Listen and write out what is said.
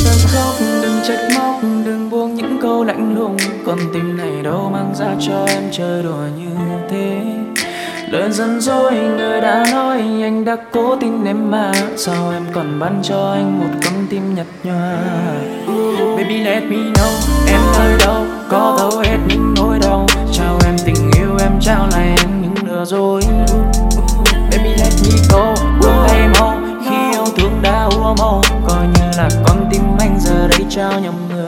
đừng khóc, đừng trách móc, đừng buông những câu lạnh lùng. Con tim này đâu mang ra cho em chơi đùa như thế. Lời dần dối người đã nói, anh đã cố tin em mà sao em còn ban cho anh một con tim nhạt nhòa. Baby let me know em nơi đâu, có thấu hết những nỗi đau. Trao em tình yêu, em trao lại em những lừa dối. Baby let me go, buông tay mau khi yêu thương đã úa màu. Coi như là con tim anh giờ đây trao nhầm người.